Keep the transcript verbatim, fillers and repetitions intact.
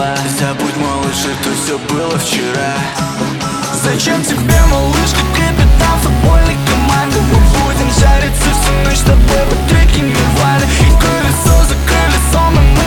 слова. Забудь, малыш, это все было вчера. Зачем тебе, малышка, капитан футбольной команды? Мы будем жариться всю ночь с тобой под треки Нирваны. И колесо за колесом, и